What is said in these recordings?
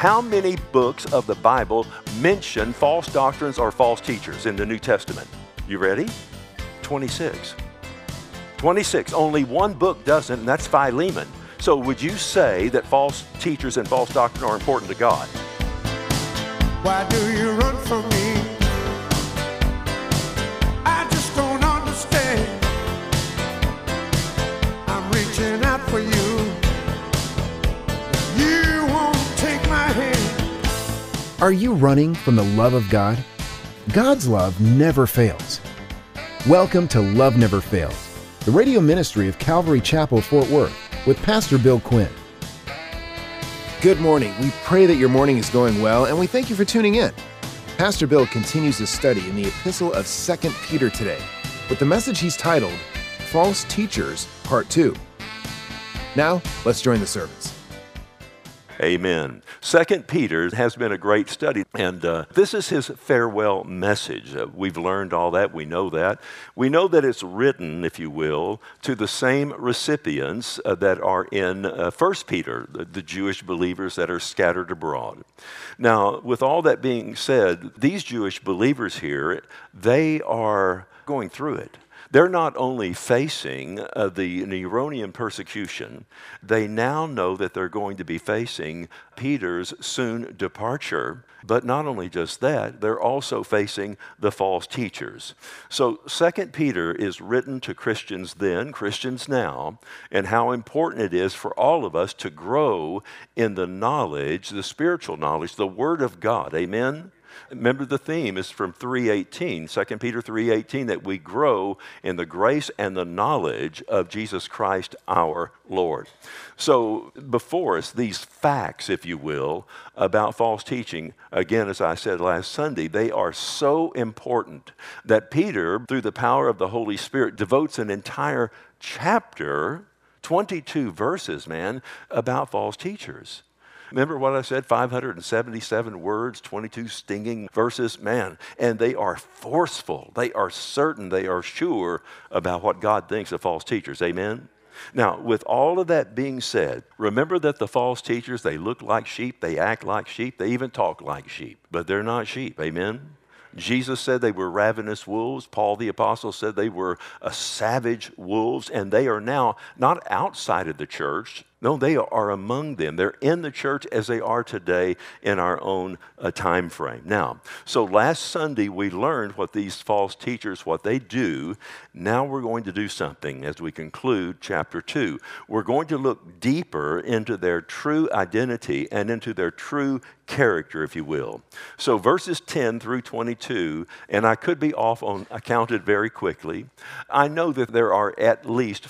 How many books of the Bible mention false doctrines or false teachers in the New Testament? You ready? 26. 26. Only one book doesn't, and that's Philemon. So would you say that false teachers and false doctrine are important to God? Why do you run from me? I just don't understand. I'm reaching out for you. You won't take my hand. Are you running from the love of God? God's love never fails. Welcome to Love Never Fails, the radio ministry of Calvary Chapel, Fort Worth, with Pastor Bill Quinn. Good morning. We pray that your morning is going well, and we thank you for tuning in. Pastor Bill continues his study in the epistle of 2 Peter today, with the message he's titled, False Teachers, Part 2. Now, let's join the service. Amen. 2 Peter has been a great study, and this is his farewell message. We've learned all that. We know that. We know that it's written, if you will, to the same recipients that are in 1 Peter, the Jewish believers that are scattered abroad. Now, with all that being said, these Jewish believers here, they are going through it. They're not only facing the Neronian persecution, they now know that they're going to be facing Peter's soon departure. But not only just that, they're also facing the false teachers. So 2 Peter is written to Christians then, Christians now, and how important it is for all of us to grow in the knowledge, the spiritual knowledge, the Word of God. Amen? Remember, the theme is from 3:18, 2 Peter 3:18, that we grow in the grace and the knowledge of Jesus Christ our Lord. So before us, these facts, if you will, about false teaching, again, as I said last Sunday, they are so important that Peter, through the power of the Holy Spirit, devotes an entire chapter, 22 verses, about false teachers. Remember what I said, 577 words, 22 stinging verses, and they are forceful, they are certain, they are sure about what God thinks of false teachers, amen? Now, with all of that being said, remember that the false teachers, they look like sheep, they act like sheep, they even talk like sheep, but they're not sheep, amen? Jesus said they were ravenous wolves. Paul the apostle said they were savage wolves, and they are now not outside of the church. No, they are among them. They're in the church as they are today in our own time frame. Now, so last Sunday we learned what these false teachers, what they do. Now we're going to do something as we conclude chapter 2. We're going to look deeper into their true identity and into their true character, if you will. So verses 10 through 22, and I could be off on, I counted very quickly. I know that there are at least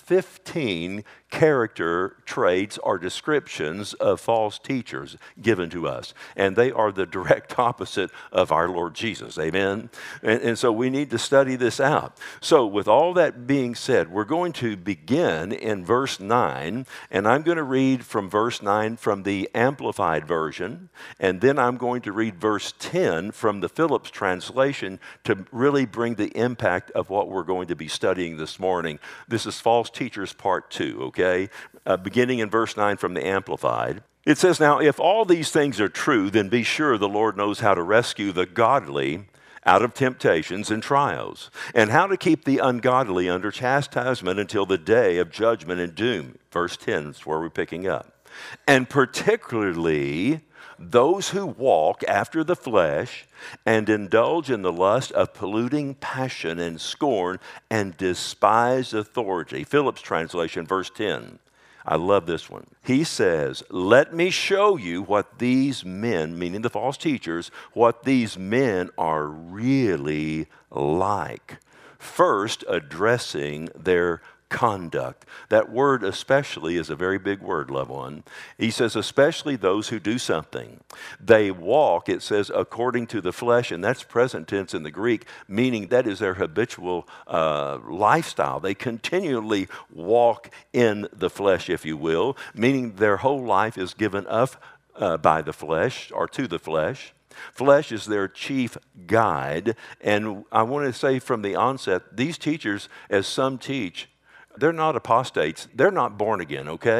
15 character traits or descriptions of false teachers given to us. And they are the direct opposite of our Lord Jesus. Amen? And so we need to study this out. So with all that being said, we're going to begin in verse 9. And I'm going to read from verse 9 from the Amplified Version. And then I'm going to read verse 10 from the Phillips translation to really bring the impact of what we're going to be studying this morning. This is False Teachers Part 2, okay? Beginning in verse 9 from the Amplified. It says, "Now, if all these things are true, then be sure the Lord knows how to rescue the godly out of temptations and trials, and how to keep the ungodly under chastisement until the day of judgment and doom." Verse 10 is where we're picking up. "And particularly those who walk after the flesh and indulge in the lust of polluting passion and scorn and despise authority." Phillips translation, verse 10. I love this one. He says, "Let me show you what these men," meaning the false teachers, "what these men are really like." First, addressing their conduct. That word especially is a very big word, loved one. He says, especially those who do something. They walk, it says, according to the flesh, and that's present tense in the Greek, meaning that is their habitual lifestyle. They continually walk in the flesh, if you will, meaning their whole life is given up by the flesh or to the flesh. Flesh is their chief guide, and I want to say from the onset, these teachers, as some teach, they're not apostates. They're not born again, okay?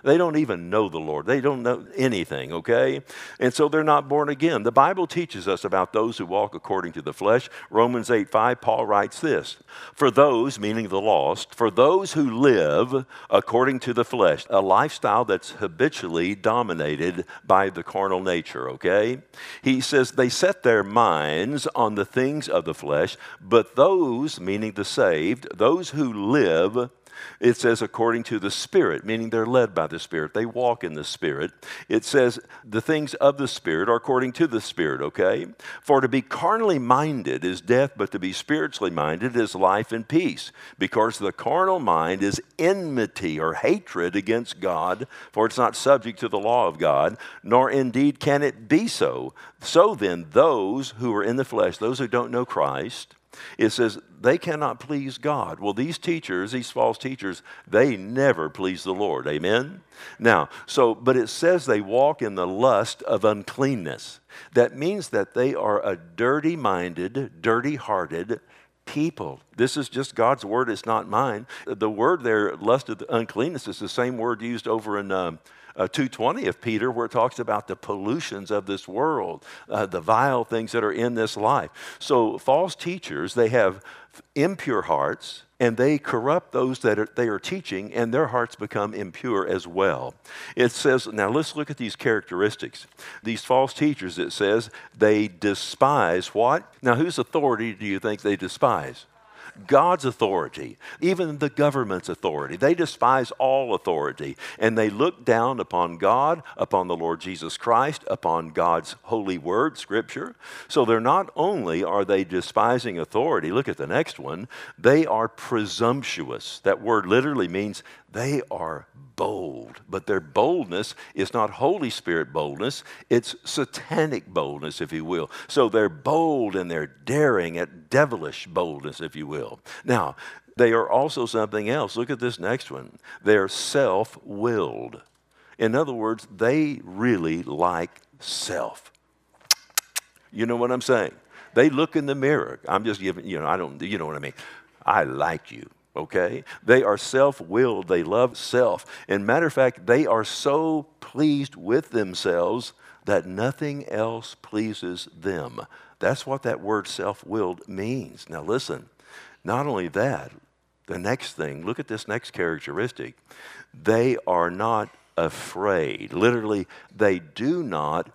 They don't even know the Lord. They don't know anything, okay? And so they're not born again. The Bible teaches us about those who walk according to the flesh. Romans 8:5, Paul writes this, for those, meaning the lost, for those who live according to the flesh, a lifestyle that's habitually dominated by the carnal nature, okay? He says they set their minds on the things of the flesh, but those, meaning the saved, those who live, it says according to the Spirit, meaning they're led by the Spirit. They walk in the Spirit. It says the things of the Spirit are according to the Spirit, okay? For to be carnally minded is death, but to be spiritually minded is life and peace. Because the carnal mind is enmity or hatred against God, for it's not subject to the law of God, nor indeed can it be so. So then, those who are in the flesh, those who don't know Christ, it says they cannot please God. Well, these teachers, these false teachers, they never please the Lord. Amen? Now, but it says they walk in the lust of uncleanness. That means that they are a dirty-minded, dirty-hearted people. This is just God's word. It's not mine. The word there, lust of uncleanness, is the same word used over in 2:20 of Peter, where it talks about the pollutions of this world, the vile things that are in this life. So false teachers, they have impure hearts, and they corrupt those that they are teaching, and their hearts become impure as well. It says, now let's look at these characteristics. These false teachers, it says, they despise what? Now, whose authority do you think they despise? God's authority, even the government's authority. They despise all authority, and they look down upon God, upon the Lord Jesus Christ, upon God's holy word, Scripture. So they're not only are they despising authority, look at the next one, they are presumptuous. That word literally means they are bold, but their boldness is not Holy Spirit boldness, it's satanic boldness, if you will. So they're bold and they're daring at devilish boldness, if you will. Now, they are also something else. Look at this next one. They're self-willed. In other words, they really like self. You know what I'm saying? They look in the mirror. I'm just giving, you know what I mean. I like you. Okay? They are self-willed. They love self. And matter of fact, they are so pleased with themselves that nothing else pleases them. That's what that word self-willed means. Now listen, not only that, the next thing, look at this next characteristic. They are not afraid. Literally, they do not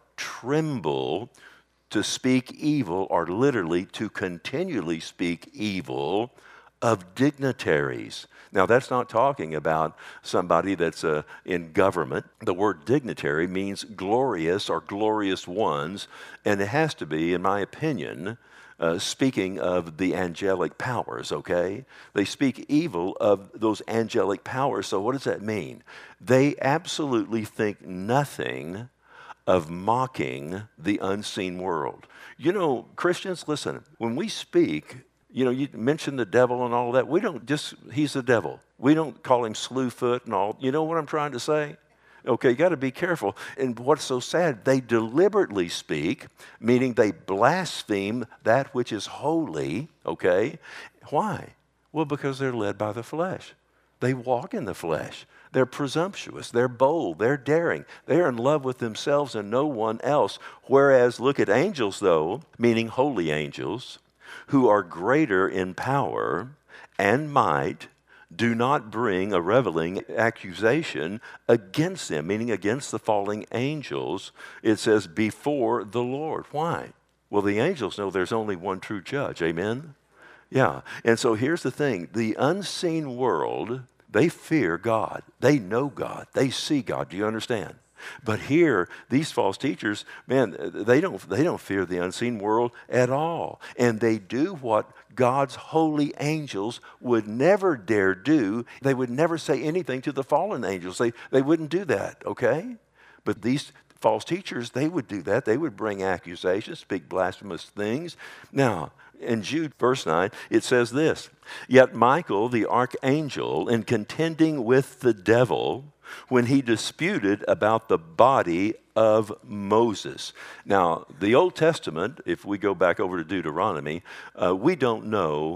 tremble to speak evil, or literally to continually speak evil of dignitaries. Now, that's not talking about somebody that's in government. The word dignitary means glorious or glorious ones, and it has to be, in my opinion, speaking of the angelic powers, okay? They speak evil of those angelic powers. So what does that mean? They absolutely think nothing of mocking the unseen world. You know, Christians, listen, when we speak, you know, you mentioned the devil and all that. We don't just, he's the devil. We don't call him Slewfoot and all. You know what I'm trying to say? Okay, you got to be careful. And what's so sad, they deliberately speak, meaning they blaspheme that which is holy, okay? Why? Well, because they're led by the flesh. They walk in the flesh. They're presumptuous. They're bold. They're daring. They're in love with themselves and no one else. Whereas, look at angels, though, meaning holy angels, who are greater in power and might, do not bring a reveling accusation against them, meaning against the falling angels. It says, before the Lord. Why? Well, the angels know there's only one true judge. Amen? Yeah. And so here's the thing. The unseen world, they fear God. They know God. They see God. Do you understand? But here, these false teachers, man, they don't fear the unseen world at all. And they do what God's holy angels would never dare do. They would never say anything to the fallen angels. They wouldn't do that, okay? But these false teachers, they would do that. They would bring accusations, speak blasphemous things. Now, in Jude, verse 9, it says this, yet Michael, the archangel, in contending with the devil, when he disputed about the body of Moses. Now, the Old Testament, if we go back over to Deuteronomy, we don't know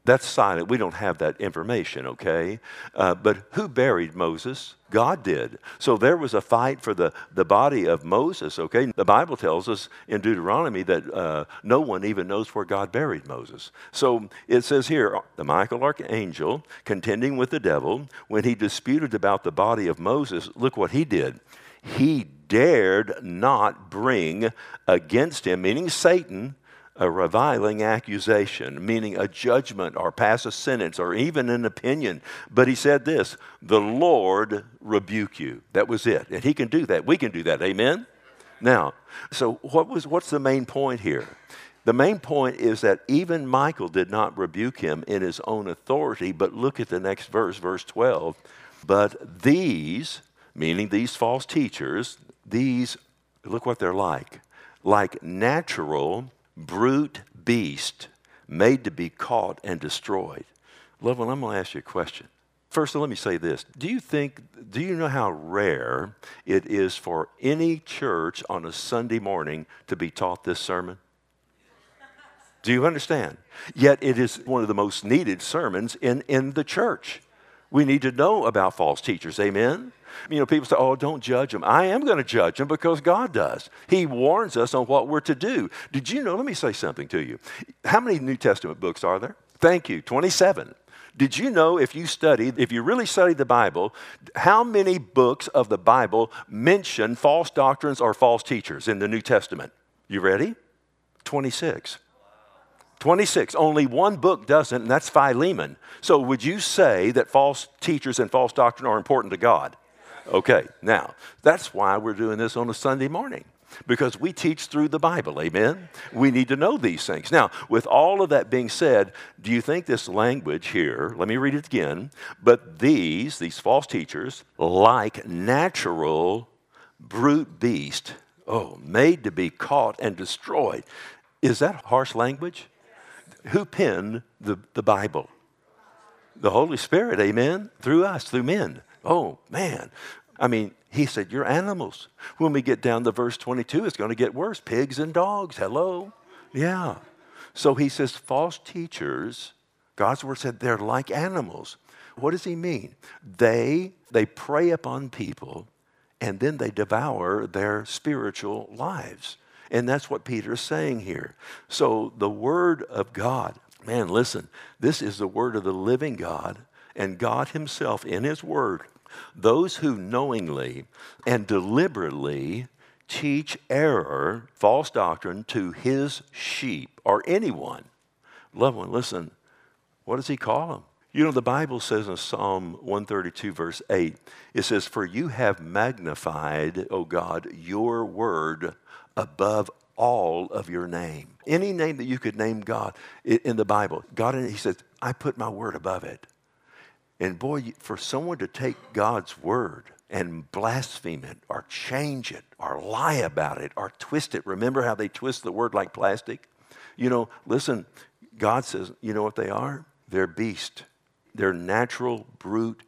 That's silent. We don't have that information, okay? But who buried Moses? God did. So there was a fight for the body of Moses, okay? The Bible tells us in Deuteronomy that no one even knows where God buried Moses. So it says here, the Michael archangel contending with the devil, when he disputed about the body of Moses, look what he did. He dared not bring against him, meaning Satan, a reviling accusation, meaning a judgment or pass a sentence or even an opinion. But he said this, the Lord rebuke you. That was it. And he can do that. We can do that. Amen? Now, so what's the main point here? The main point is that even Michael did not rebuke him in his own authority, but look at the next verse, verse 12. But these, meaning these false teachers, these, look what they're like natural brute beast made to be caught and destroyed. Loved one, I'm going to ask you a question. First, let me say this. Do you know how rare it is for any church on a Sunday morning to be taught this sermon? Do you understand? Yet it is one of the most needed sermons in the church. We need to know about false teachers. Amen? You know, people say, oh, don't judge them. I am going to judge them because God does. He warns us on what we're to do. Did you know? Let me say something to you. How many New Testament books are there? Thank you. 27. Did you know if you really studied the Bible, how many books of the Bible mention false doctrines or false teachers in the New Testament? You ready? 26. 26. Only one book doesn't, and that's Philemon. So would you say that false teachers and false doctrine are important to God? Okay, now, that's why we're doing this on a Sunday morning, because we teach through the Bible, amen? We need to know these things. Now, with all of that being said, do you think this language here, let me read it again, but these false teachers, like natural brute beast, made to be caught and destroyed. Is that harsh language? Who penned the Bible? The Holy Spirit, amen? Through us, through men. Oh, man. I mean, he said, you're animals. When we get down to verse 22, it's going to get worse. Pigs and dogs, hello? Yeah. So he says, false teachers, God's word said they're like animals. What does he mean? They prey upon people, and then they devour their spiritual lives. And that's what Peter is saying here. So the word of God, man, listen, this is the word of the living God, and God himself in his word. Those who knowingly and deliberately teach error, false doctrine to his sheep or anyone. Loved one, listen, what does he call them? You know, the Bible says in Psalm 132, verse 8, it says, for you have magnified, O God, your word above all of your name. Any name that you could name God in the Bible, God, he says, I put my word above it. And boy, for someone to take God's word and blaspheme it or change it or lie about it or twist it. Remember how they twist the word like plastic? You know, listen, God says, you know what they are? They're beast. They're natural brute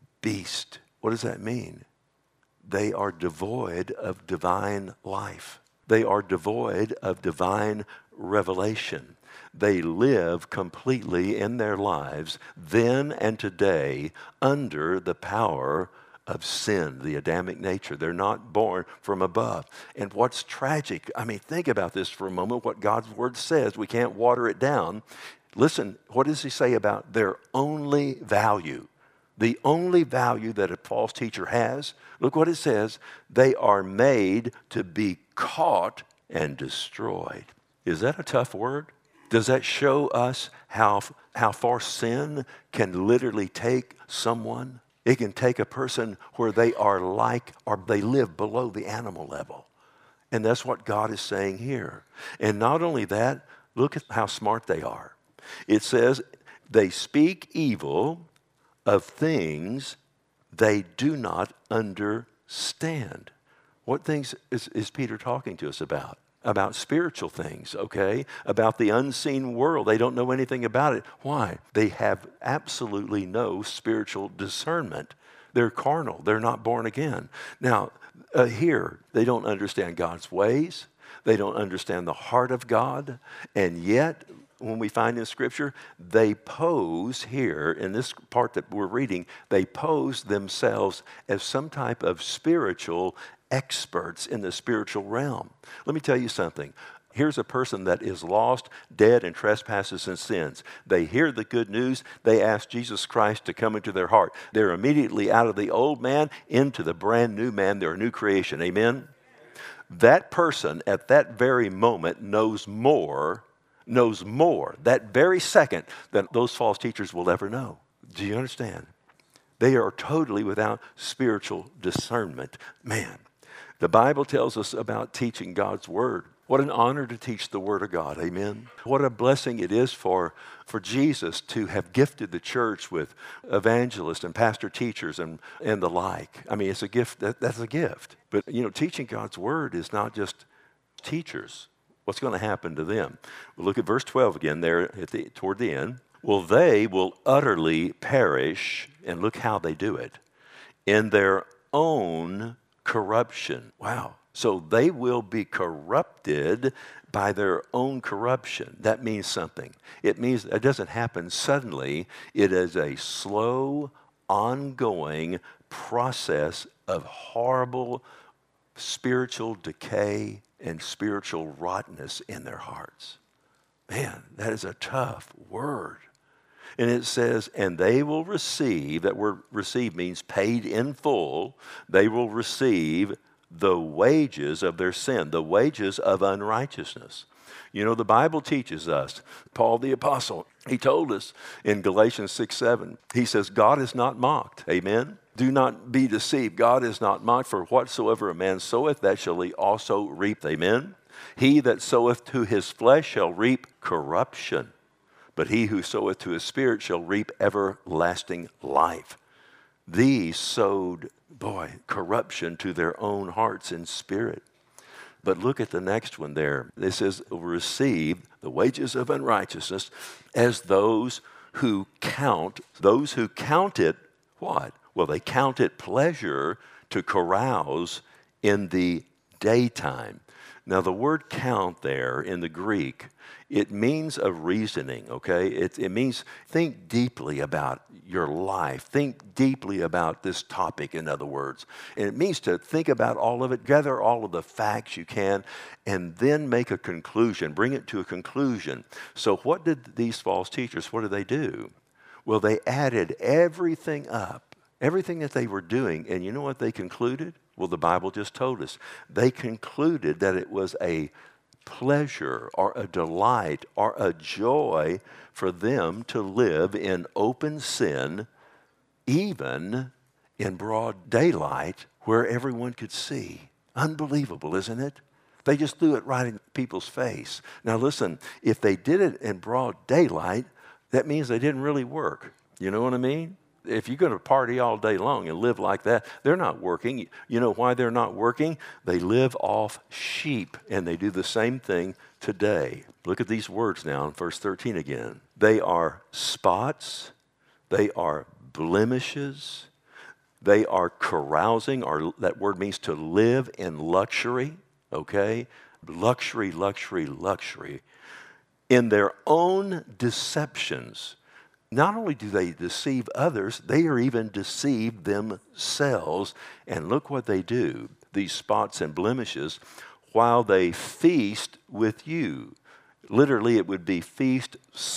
beast. What does that mean? They are devoid of divine life. They are devoid of divine revelation. They live completely in their lives, then and today, under the power of sin, the Adamic nature. They're not born from above. And what's tragic, I mean, think about this for a moment, what God's word says. We can't water it down. Listen, what does he say about their only value? The only value that a false teacher has, look what it says, they are made to be caught and destroyed. Is that a tough word? Does that show us how far sin can literally take someone? It can take a person where they are like, or they live below the animal level. And that's what God is saying here. And not only that, look at how smart they are. It says, they speak evil of things they do not understand. What things is Peter talking to us about? About spiritual things, okay? About the unseen world. They don't know anything about it. Why? They have absolutely no spiritual discernment. They're carnal. They're not born again. Now, here, they don't understand God's ways. They don't understand the heart of God. And yet, when we find in Scripture? They pose here, in this part that we're reading, they pose themselves as some type of spiritual experts in the spiritual realm. Let me tell you something. Here's a person that is lost, dead in trespasses and sins. They hear the good news. They ask Jesus Christ to come into their heart. They're immediately out of the old man into the brand new man. They're a new creation. Amen? That person at that very moment knows more that very second than those false teachers will ever know. Do you understand? They are totally without spiritual discernment. Man, the Bible tells us about teaching God's Word. What an honor to teach the Word of God. Amen. What a blessing it is for Jesus to have gifted the church with evangelists and pastor teachers and the like. I mean, it's a gift. That's a gift. But, teaching God's Word is not just teachers. What's going to happen to them? We'll look at verse 12 again there toward the end. Well, they will utterly perish, and look how they do it, in their own corruption. Wow. So they will be corrupted by their own corruption. That means something. It means it doesn't happen suddenly. It is a slow, ongoing process of horrible spiritual decay and spiritual rottenness in their hearts. Man, that is a tough word. And it says, and they will receive, that word receive means paid in full. They will receive the wages of their sin, the wages of unrighteousness. The Bible teaches us, Paul the Apostle, he told us in Galatians 6:7, he says, God is not mocked. Amen? Do not be deceived. God is not mocked, for whatsoever a man soweth, that shall he also reap. Amen? He that soweth to his flesh shall reap corruption, but he who soweth to his spirit shall reap everlasting life. These sowed, corruption to their own hearts and spirit. But look at the next one there. It says, receive the wages of unrighteousness as those who count it, what? Well, they count it pleasure to carouse in the daytime. Now, the word count there in the Greek, it means a reasoning, okay? It means think deeply about your life. Think deeply about this topic, in other words. And it means to think about all of it, gather all of the facts you can, and then make a conclusion, bring it to a conclusion. So what did these false teachers, what did they do? Well, they added everything up, everything that they were doing, and you know what they concluded? Well, the Bible just told us. They concluded that it was a pleasure or a delight or a joy for them to live in open sin, even in broad daylight where everyone could see. Unbelievable, isn't it? They just threw it right in people's face. Now listen, if they did it in broad daylight, that means they didn't really work. You know what I mean? If you're going to party all day long and live like that, they're not working. You know why they're not working? They live off sheep, and they do the same thing today. Look at these words now in verse 13 again. They are spots. They are blemishes. They are carousing, or that word means to live in luxury, okay? Luxury, luxury, luxury. In their own deceptions. Not only do they deceive others, they are even deceived themselves. And look what they do, these spots and blemishes, while they feast with you. Literally, it would be feast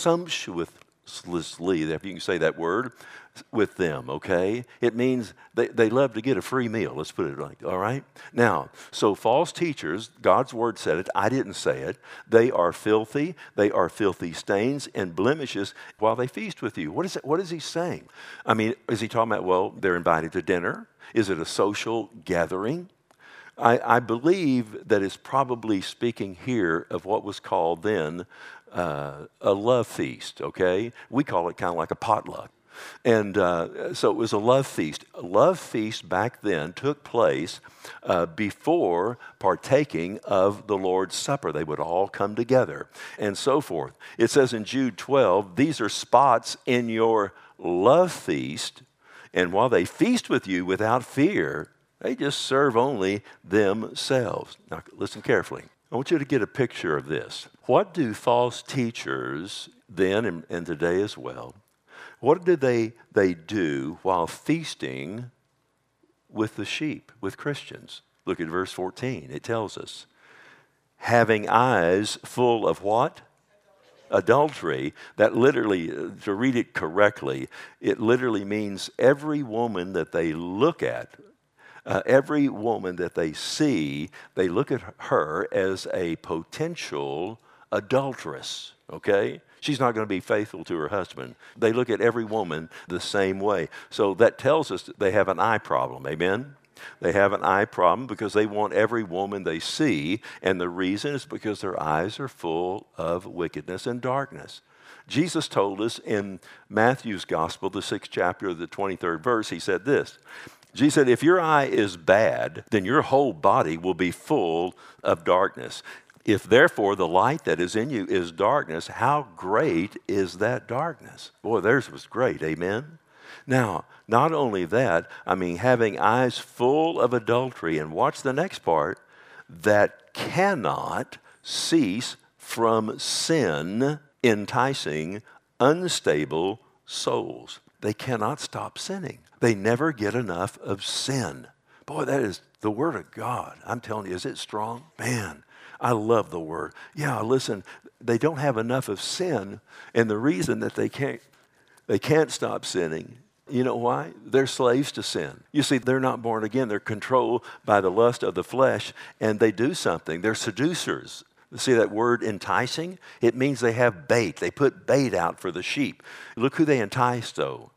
sumptuously, if you can say that word, with them, okay? It means they love to get a free meal, let's put it like, all right? Now, so false teachers, God's word said it, I didn't say it, they are filthy stains and blemishes while they feast with you. What is he saying? I mean, is he talking about, well, they're invited to dinner? Is it a social gathering? I believe that it's probably speaking here of what was called then a love feast, okay? We call it kind of like a potluck. And so it was a love feast. A love feast back then took place before partaking of the Lord's Supper. They would all come together and so forth. It says in Jude 12, these are spots in your love feast, and while they feast with you without fear, they just serve only themselves. Now listen carefully. I want you to get a picture of this. What do false teachers then and today as well, what do they do while feasting with the sheep, with Christians? Look at verse 14. It tells us, having eyes full of what? Adultery. That literally, to read it correctly, it literally means every woman that they look at, every woman that they see, they look at her as a potential adulteress, okay? She's not going to be faithful to her husband. They look at every woman the same way. So that tells us that they have an eye problem, amen? They have an eye problem because they want every woman they see, and the reason is because their eyes are full of wickedness and darkness. Jesus told us in Matthew's Gospel, the 6th chapter, the 23rd verse, he said this. Jesus said, if your eye is bad, then your whole body will be full of darkness. If therefore the light that is in you is darkness, how great is that darkness? Boy, theirs was great, amen? Now, not only that, having eyes full of adultery, and watch the next part, that cannot cease from sin, enticing unstable souls. They cannot stop sinning. They never get enough of sin. Boy, that is the Word of God. I'm telling you, is it strong? Man, I love the Word. Yeah, listen, they don't have enough of sin, and the reason that they can't stop sinning, you know why? They're slaves to sin. You see, they're not born again. They're controlled by the lust of the flesh, and they do something. They're seducers. See that word enticing? It means they have bait. They put bait out for the sheep. Look who they entice, though.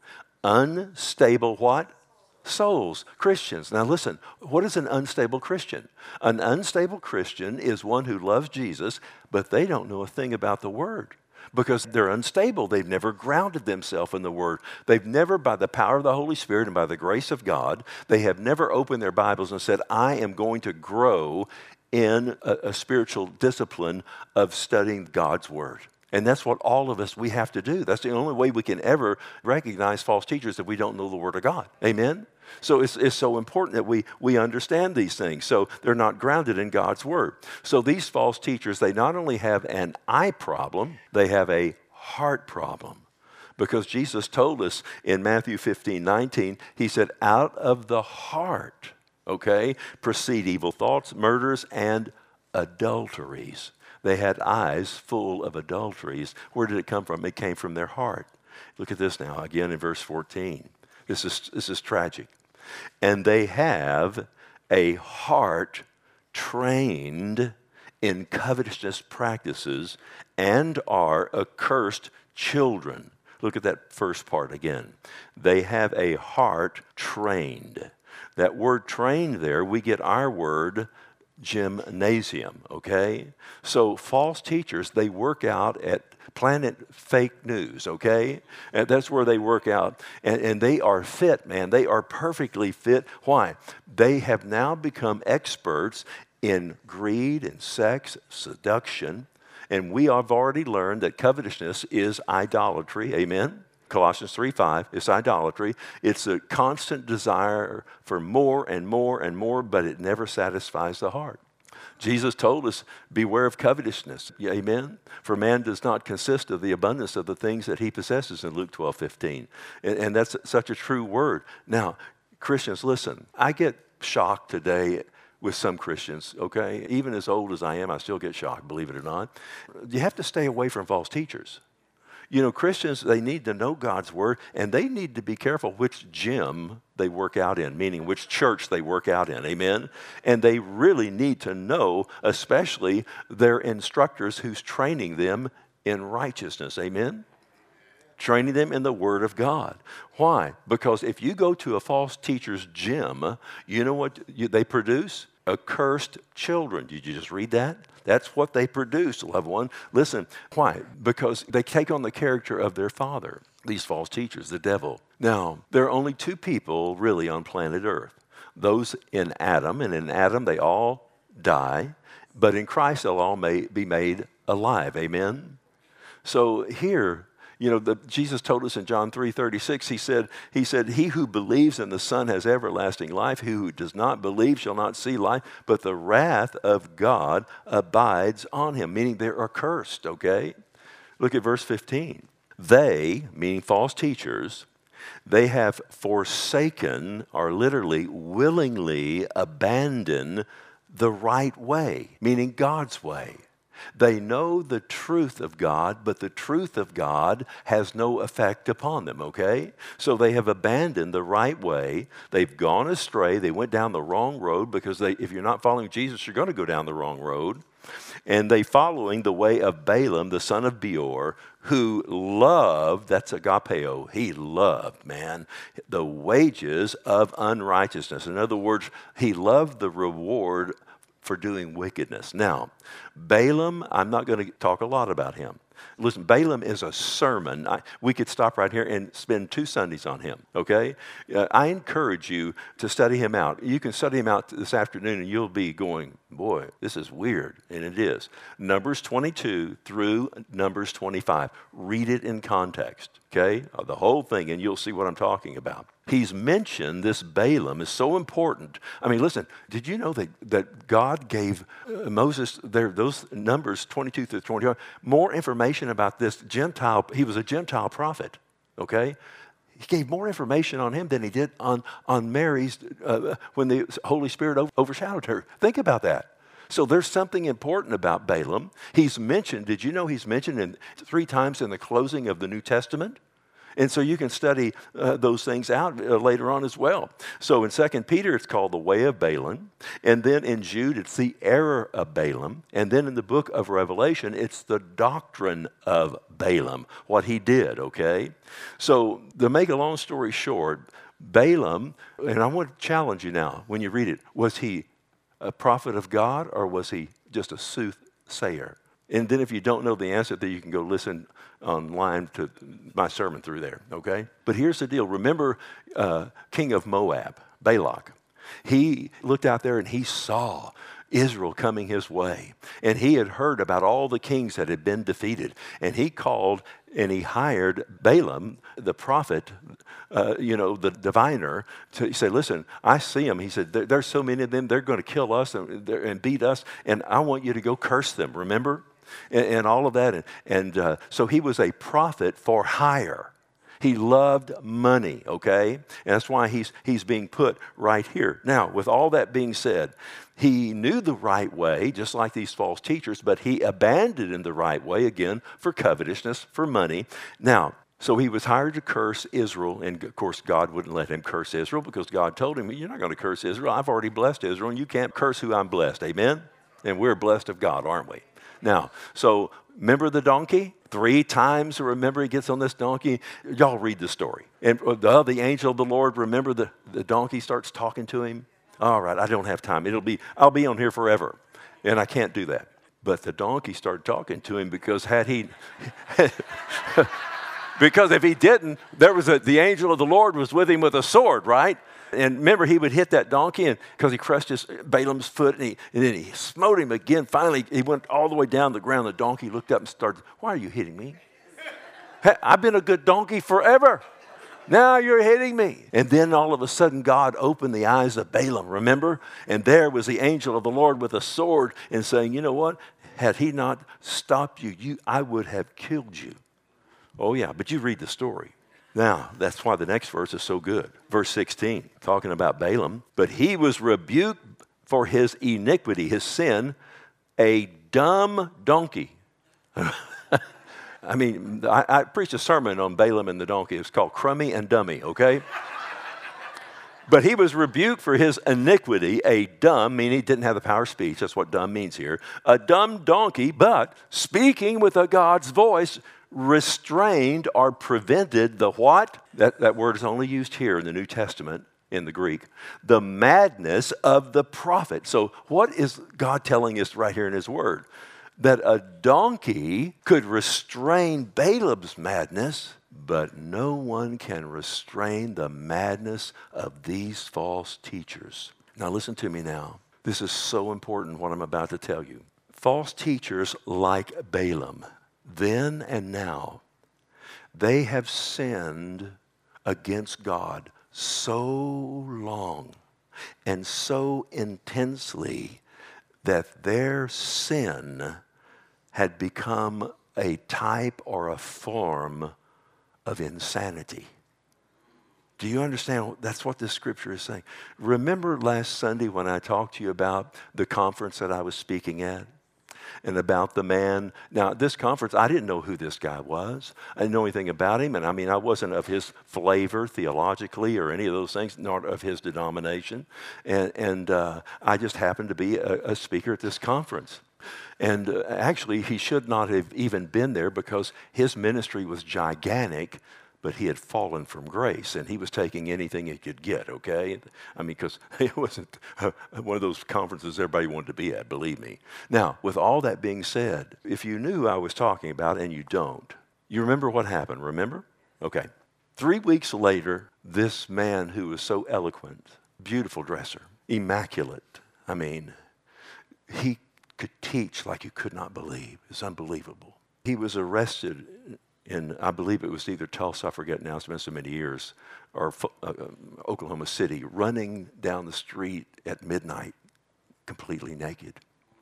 Unstable what? Souls, Christians. Now listen, what is an unstable Christian? An unstable Christian is one who loves Jesus, but they don't know a thing about the Word because they're unstable. They've never grounded themselves in the Word. They've never, by the power of the Holy Spirit and by the grace of God, they have never opened their Bibles and said, I am going to grow in a spiritual discipline of studying God's Word. And that's what all of us, we have to do. That's the only way we can ever recognize false teachers if we don't know the Word of God. Amen? So it's so important that we understand these things. So they're not grounded in God's Word. So these false teachers, they not only have an eye problem, they have a heart problem. Because Jesus told us in Matthew 15:19, he said, out of the heart, okay, proceed evil thoughts, murders, and adulteries. They had eyes full of adulteries. Where did it come from? It came from their heart. Look at this now, again in verse 14. This is tragic. And they have a heart trained in covetousness practices and are accursed children. Look at that first part again. They have a heart trained. That word trained there, we get our word gymnasium, okay? So false teachers, they work out at Planet Fake News, okay? And that's where they work out. And they are fit, man. They are perfectly fit. Why? They have now become experts in greed and sex, seduction. And we have already learned that covetousness is idolatry, amen? Colossians 3:5, it's idolatry. It's a constant desire for more and more and more, but it never satisfies the heart. Jesus told us, beware of covetousness, amen? For man does not consist of the abundance of the things that he possesses in Luke 12:15. And that's such a true word. Now, Christians, listen, I get shocked today with some Christians, okay? Even as old as I am, I still get shocked, believe it or not. You have to stay away from false teachers. You know, Christians, they need to know God's Word, and they need to be careful which gym they work out in, meaning which church they work out in, amen? And they really need to know, especially their instructors who's training them in righteousness, amen? Training them in the Word of God. Why? Because if you go to a false teacher's gym, you know what they produce? Accursed children. Did you just read that? That's what they produce, loved one. Listen, why? Because they take on the character of their father, these false teachers, the devil. Now, there are only two people really on planet Earth. Those in Adam, and in Adam they all die, but in Christ they'll all be made alive, amen? So here, You know, Jesus told us in John 3:36, he said, he who believes in the Son has everlasting life. He who does not believe shall not see life, but the wrath of God abides on him, meaning they are cursed, okay? Look at verse 15. They, meaning false teachers, they have forsaken, or literally willingly abandoned the right way, meaning God's way. They know the truth of God, but the truth of God has no effect upon them, okay? So they have abandoned the right way. They've gone astray. They went down the wrong road because if you're not following Jesus, you're going to go down the wrong road. And they following the way of Balaam, the son of Beor, who loved, that's agapeo, he loved, man, the wages of unrighteousness. In other words, he loved the reward for doing wickedness. Now, Balaam, I'm not going to talk a lot about him. Listen, Balaam is a sermon. We could stop right here and spend 2 Sundays on him, okay? I encourage you to study him out. You can study him out this afternoon and you'll be going, boy, this is weird, and it is. Numbers 22 through Numbers 25. Read it in context, okay? The whole thing, and you'll see what I'm talking about. He's mentioned this Balaam is so important. I mean, listen, did you know that God gave Moses those Numbers 22 through 25 more information about this Gentile? He was a Gentile prophet, okay? He gave more information on him than he did on Mary's when the Holy Spirit overshadowed her. Think about that. So there's something important about Balaam. He's mentioned, did you know he's mentioned 3 times in the closing of the New Testament? And so you can study those things out later on as well. So in 2 Peter, it's called the way of Balaam. And then in Jude, it's the error of Balaam. And then in the book of Revelation, it's the doctrine of Balaam, what he did, okay? So to make a long story short, Balaam, and I want to challenge you now when you read it, was he a prophet of God or was he just a soothsayer? And then if you don't know the answer, then you can go listen online to my sermon through there, okay? But here's the deal. Remember king of Moab, Balak. He looked out there and he saw Israel coming his way. And he had heard about all the kings that had been defeated. And he called and he hired Balaam, the prophet, the diviner, to say, listen, I see them. He said, there's so many of them, they're going to kill us and beat us, and I want you to go curse them, remember? And all of that. And so he was a prophet for hire. He loved money, okay? And that's why he's being put right here. Now, with all that being said, he knew the right way, just like these false teachers, but he abandoned the right way, again, for covetousness, for money. Now, so he was hired to curse Israel, and of course God wouldn't let him curse Israel because God told him, you're not going to curse Israel. I've already blessed Israel, and you can't curse who I'm blessed, amen? And we're blessed of God, aren't we? Now, so remember the donkey? 3 times, remember, he gets on this donkey. Y'all read the story. And the angel of the Lord, remember the donkey starts talking to him? All right, I don't have time. I'll be on here forever, and I can't do that. But the donkey started talking to him because because if he didn't, the angel of the Lord was with him with a sword, right? And remember, he would hit that donkey because he crushed Balaam's foot, and then he smote him again. Finally, he went all the way down the ground. The donkey looked up and started, why are you hitting me? I've been a good donkey forever. Now you're hitting me. And then all of a sudden, God opened the eyes of Balaam, remember? And there was the angel of the Lord with a sword and saying, you know what? Had he not stopped you, I would have killed you. Oh, yeah, but you read the story. Now, that's why the next verse is so good. Verse 16, talking about Balaam. But he was rebuked for his iniquity, his sin, a dumb donkey. I mean, I preached a sermon on Balaam and the donkey. It's called Crummy and Dummy, okay? But he was rebuked for his iniquity, a dumb, meaning he didn't have the power of speech. That's what dumb means here. A dumb donkey, but speaking with a God's voice, restrained or prevented the what? That word is only used here in the New Testament in the Greek. The madness of the prophet. So what is God telling us right here in his word? That a donkey could restrain Balaam's madness, but no one can restrain the madness of these false teachers. Now listen to me now. This is so important what I'm about to tell you. False teachers like Balaam, then and now, They have sinned against God so long and so intensely that their sin had become a type or a form of insanity. Do you understand? That's what this scripture is saying. Remember last Sunday when I talked to you about the conference that I was speaking at? And about the man. Now, this conference, I didn't know who this guy was. I didn't know anything about him. And I mean, I wasn't of his flavor theologically or any of those things, nor of his denomination. And I just happened to be a speaker at this conference. And actually, he should not have even been there because his ministry was gigantic, but he had fallen from grace, and he was taking anything he could get, okay? I mean, because it wasn't one of those conferences everybody wanted to be at, believe me. Now, with all that being said, if you knew who I was talking about and you don't, you remember what happened, remember? Okay. 3 weeks later, this man who was so eloquent, beautiful dresser, immaculate, I mean, he could teach like you could not believe. It's unbelievable. He was arrested in, I believe it was either Tulsa, I forget now, it's been so many years, or Oklahoma City, running down the street at midnight, completely naked.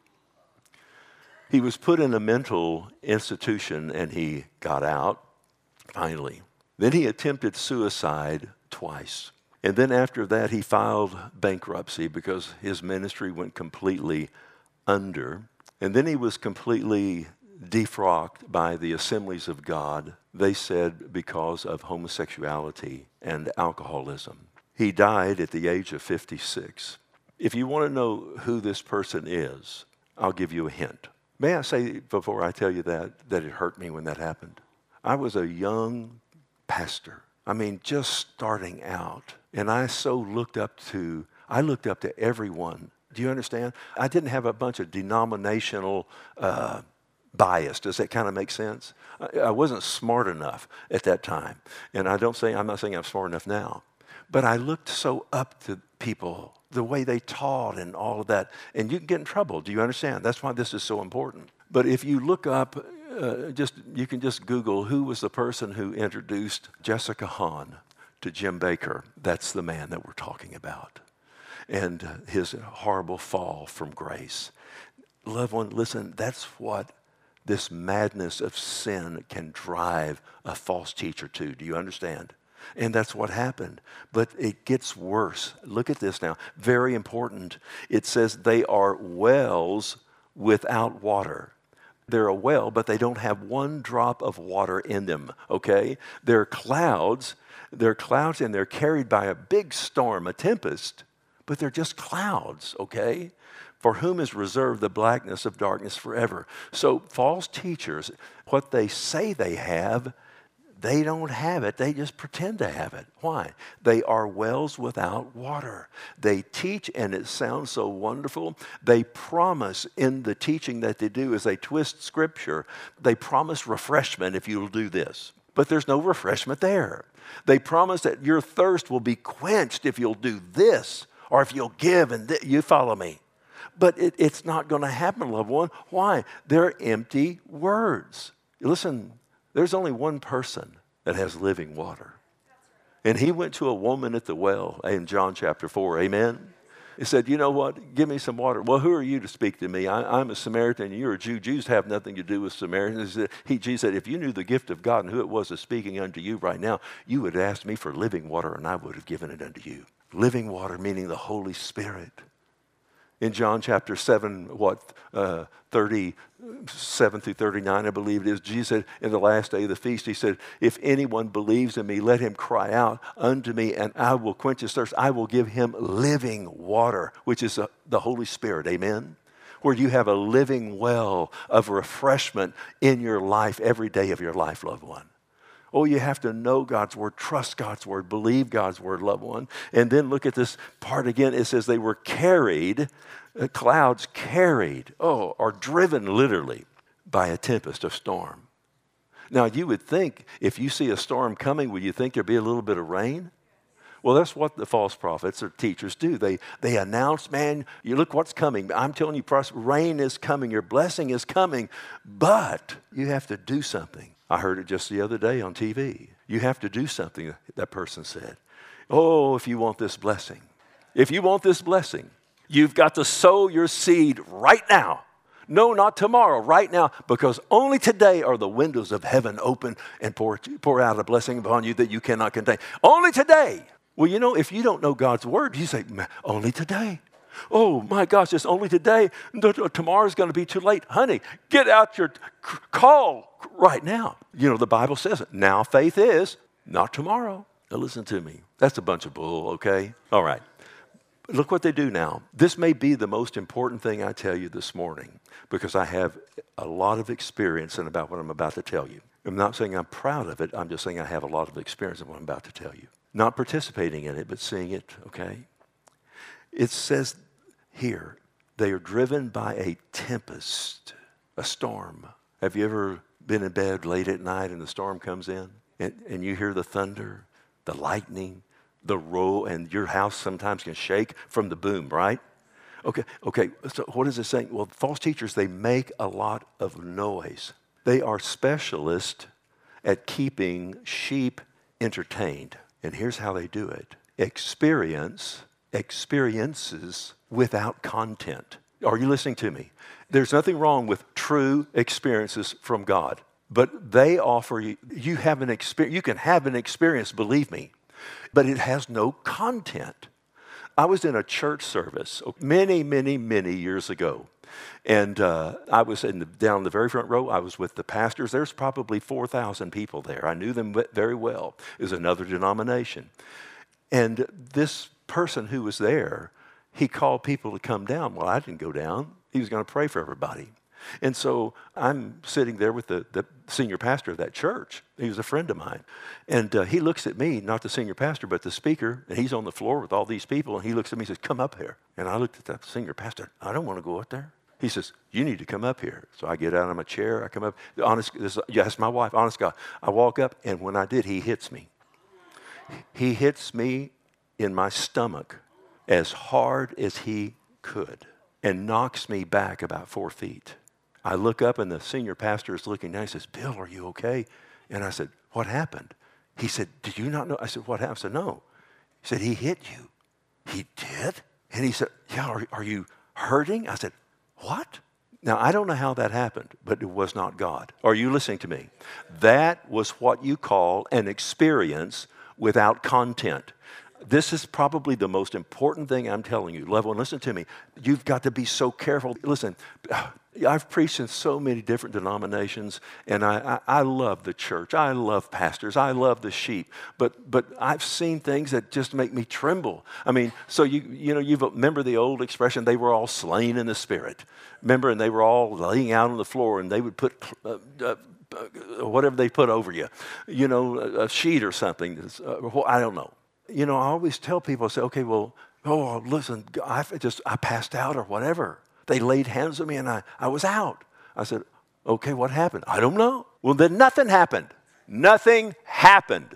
He was put in a mental institution and he got out, finally. Then he attempted suicide twice. And then after that, he filed bankruptcy because his ministry went completely under. And then he was completely defrocked by the Assemblies of God, they said because of homosexuality and alcoholism. He died at the age of 56. If you want to know who this person is, I'll give you a hint. May I say before I tell you that it hurt me when that happened? I was a young pastor. I mean, just starting out. And I looked up to everyone. Do you understand? I didn't have a bunch of denominational bias. Does that kind of make sense? I wasn't smart enough at that time. And I'm not saying I'm smart enough now. But I looked so up to people, the way they taught and all of that. And you can get in trouble. Do you understand? That's why this is so important. But if you look up, you can just Google who was the person who introduced Jessica Hahn to Jim Baker. That's the man that we're talking about. And his horrible fall from grace. Loved one, listen, that's what this madness of sin can drive a false teacher to. Do you understand? And that's what happened. But it gets worse. Look at this now. Very important. It says they are wells without water. They're a well, but they don't have one drop of water in them, okay? They're clouds and they're carried by a big storm, a tempest, but they're just clouds, okay? For whom is reserved the blackness of darkness forever. So false teachers, what they say they have, they don't have it. They just pretend to have it. Why? They are wells without water. They teach, and it sounds so wonderful. They promise in the teaching that they do as they twist Scripture, they promise refreshment if you'll do this. But there's no refreshment there. They promise that your thirst will be quenched if you'll do this, or if you'll give, and you follow me. But it's not going to happen, loved one. Why? They're empty words. Listen, there's only one person that has living water. And he went to a woman at the well in John chapter 4. Amen? He said, you know what? Give me some water. Well, who are you to speak to me? I'm a Samaritan and you're a Jew. Jews have nothing to do with Samaritans. Jesus said, if you knew the gift of God and who it was that's speaking unto you right now, you would ask me for living water and I would have given it unto you. Living water meaning the Holy Spirit. In John chapter 7, 37 through 39, I believe it is, Jesus said in the last day of the feast, he said, if anyone believes in me, let him cry out unto me, and I will quench his thirst. I will give him living water, which is the Holy Spirit. Amen? Where you have a living well of refreshment in your life every day of your life, loved one. Oh, you have to know God's word, trust God's word, believe God's word, loved one. And then look at this part again. It says they were carried, clouds carried, or driven literally by a tempest, a storm. Now, you would think if you see a storm coming, would you think there'd be a little bit of rain? Well, that's what the false prophets or teachers do. They announce, man, you look what's coming. I'm telling you, rain is coming. Your blessing is coming. But you have to do something. I heard it just the other day on TV. You have to do something, that person said. Oh, if you want this blessing. If you want this blessing, you've got to sow your seed right now. No, not tomorrow, right now, because only today are the windows of heaven open and pour out a blessing upon you that you cannot contain. Only today. Well, you know, if you don't know God's word, you say, only today. Oh, my gosh, it's only today. Tomorrow's going to be too late. Honey, get out your call right now. You know, the Bible says it. Now faith is, not tomorrow. Now listen to me. That's a bunch of bull, okay? All right. Look what they do now. This may be the most important thing I tell you this morning because I have a lot of experience in about what I'm about to tell you. I'm not saying I'm proud of it. I'm just saying I have a lot of experience in what I'm about to tell you. Not participating in it, but seeing it, okay? It says here, they are driven by a tempest, a storm. Have you ever been in bed late at night and the storm comes in and you hear the thunder, the lightning, the roll, and your house sometimes can shake from the boom, right? Okay, so what is it saying? Well, false teachers, they make a lot of noise. They are specialists at keeping sheep entertained. And here's how they do it. Experiences without content. Are you listening to me? There's nothing wrong with true experiences from God, but they offer you have an experience. You can have an experience, believe me, but it has no content. I was in a church service many years ago, and I was down in the very front row. I was with the pastors. There's probably 4,000 people there. I knew them very well. It was another denomination. And this person who was there, he called people to come down. Well, I didn't go down. He was going to pray for everybody. And so I'm sitting there with the senior pastor of that church. He was a friend of mine. And he looks at me, not the senior pastor, but the speaker, and he's on the floor with all these people, and he looks at me and says, come up here. And I looked at that senior pastor. I don't want to go up there. He says, you need to come up here. So I get out of my chair. I come up. That's my wife, honest God. I walk up, and when I did, he hits me. He hits me in my stomach as hard as he could and knocks me back about 4 feet. I look up, and the senior pastor is looking down. He says, Bill, are you okay? And I said, what happened? He said, did you not know? I said, what happened? I said, no. He said, he hit you. He did? And he said, yeah, are you hurting? I said, what? Now, I don't know how that happened, but it was not God. Are you listening to me? That was what you call an experience without content. This is probably the most important thing I'm telling you. Loved one, listen to me. You've got to be so careful. Listen, I've preached in so many different denominations, and I love the church. I love pastors. I love the sheep. But I've seen things that just make me tremble. I mean, so you remember the old expression, they were all slain in the spirit. Remember, and they were all laying out on the floor, and they would put whatever they put over you, a sheet or something. I don't know. I always tell people, I say, okay, well, listen, I passed out or whatever. They laid hands on me and I was out. I said, okay, what happened? I don't know. Well, then nothing happened. Nothing happened.